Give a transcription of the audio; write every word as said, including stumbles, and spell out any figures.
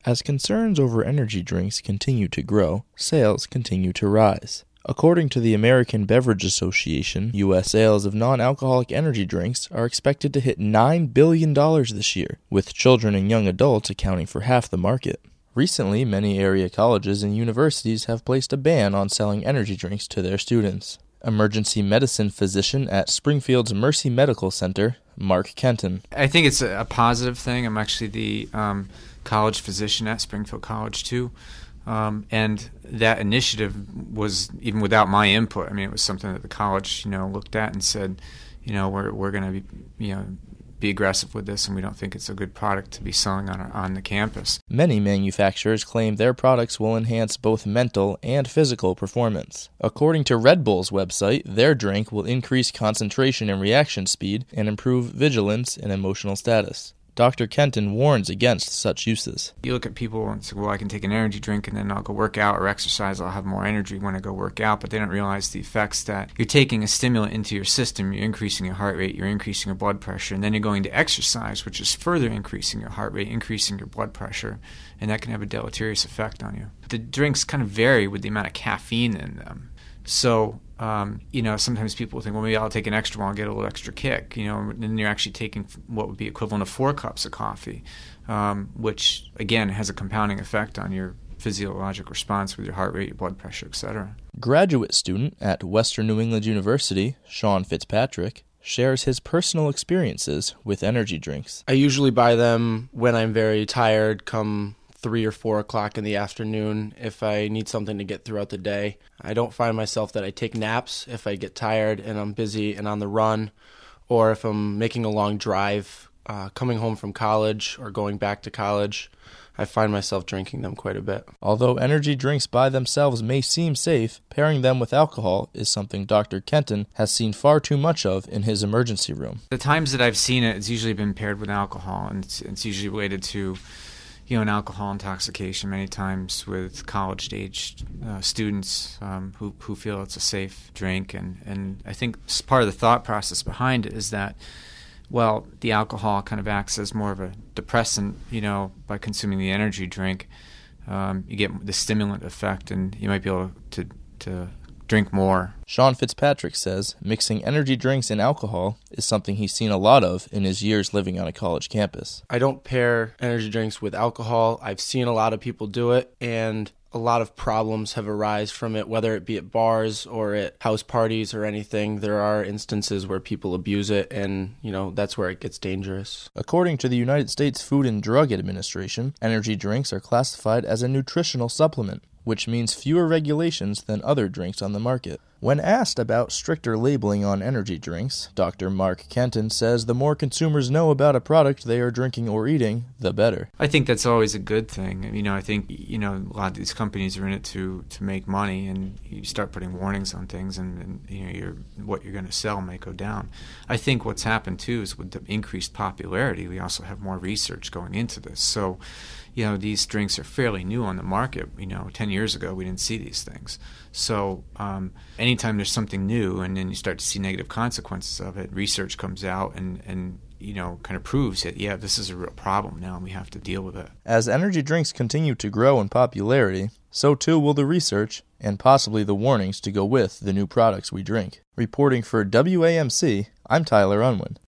As concerns over energy drinks continue to grow, sales continue to rise. According to the American Beverage Association, U S sales of non-alcoholic energy drinks are expected to hit nine billion dollars this year, with children and young adults accounting for half the market. Recently, many area colleges and universities have placed a ban on selling energy drinks to their students. Emergency medicine physician at Springfield's Mercy Medical Center, Mark Kenton. I think it's a positive thing. I'm actually the um, college physician at Springfield College, too. Um, and that initiative was, even without my input, I mean, it was something that the college, you know, looked at and said, you know, we're we're going to be, you know, be aggressive with this, and we don't think it's a good product to be selling on our, on the campus. Many manufacturers claim their products will enhance both mental and physical performance. According to Red Bull's website, their drink will increase concentration and reaction speed and improve vigilance and emotional status. Doctor Kenton warns against such uses. You look at people and say, well, I can take an energy drink and then I'll go work out or exercise. I'll have more energy when I go work out, but they don't realize the effects that you're taking a stimulant into your system. You're increasing your heart rate, you're increasing your blood pressure, and then you're going to exercise, which is further increasing your heart rate, increasing your blood pressure, and that can have a deleterious effect on you. The drinks kind of vary with the amount of caffeine in them. So, um, you know, sometimes people think, well, maybe I'll take an extra one, I'll get a little extra kick, you know, and then you're actually taking what would be equivalent of four cups of coffee, um, which, again, has a compounding effect on your physiologic response with your heart rate, your blood pressure, et cetera. Graduate student at Western New England University, Sean Fitzpatrick, shares his personal experiences with energy drinks. I usually buy them when I'm very tired, come three or four o'clock in the afternoon if I need something to get throughout the day. I don't find myself that I take naps if I get tired and I'm busy and on the run, or if I'm making a long drive, uh, coming home from college or going back to college. I find myself drinking them quite a bit. Although energy drinks by themselves may seem safe, pairing them with alcohol is something Doctor Kenton has seen far too much of in his emergency room. The times that I've seen it, it's usually been paired with alcohol, and it's, it's usually related to you know, an alcohol intoxication, many times with college-aged uh, students um, who who feel it's a safe drink. And, and I think part of the thought process behind it is that, well, the alcohol kind of acts as more of a depressant, you know, by consuming the energy drink. Um, you get the stimulant effect, and you might be able to, to drink more. Sean Fitzpatrick says mixing energy drinks and alcohol is something he's seen a lot of in his years living on a college campus. I don't pair energy drinks with alcohol. I've seen a lot of people do it, and a lot of problems have arisen from it, whether it be at bars or at house parties or anything. There are instances where people abuse it, and, you know, that's where it gets dangerous. According to the United States Food and Drug Administration, energy drinks are classified as a nutritional supplement, which means fewer regulations than other drinks on the market. When asked about stricter labeling on energy drinks, Doctor Mark Kenton says the more consumers know about a product they are drinking or eating, the better. I think that's always a good thing. You know, I think, you know, a lot of these companies are in it to, to make money, and you start putting warnings on things, and, and you know, your what you're going to sell may go down. I think what's happened, too, is with the increased popularity, we also have more research going into this. So, you know, these drinks are fairly new on the market. You know, ten years ago, we didn't see these things. So um, anytime there's something new and then you start to see negative consequences of it, research comes out and, and you know, kind of proves that, yeah, this is a real problem now and we have to deal with it. As energy drinks continue to grow in popularity, so too will the research and possibly the warnings to go with the new products we drink. Reporting for W A M C, I'm Tyler Unwin.